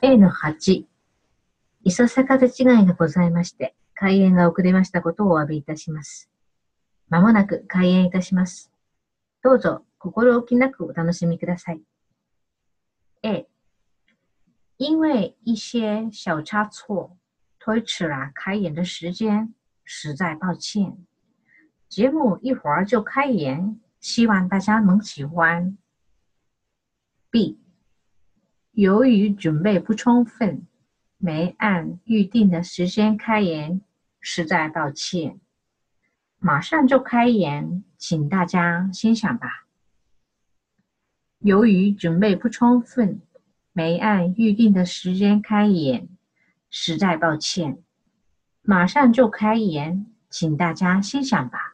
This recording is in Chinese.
A の8、いささかで違いがございまして、開演が遅れましたことをお詫びいたします。まもなく開演いたします。どうぞ心置きなくお楽しみください。A、因为一些小差错，推迟了开演的时间，实在抱歉。节目一会儿就开演，希望大家能喜欢。B、由于准备不充分，没按预定的时间开演，实在抱歉。马上就开演，请大家欣赏吧。由于准备不充分，没按预定的时间开演，实在抱歉。马上就开演，请大家欣赏吧。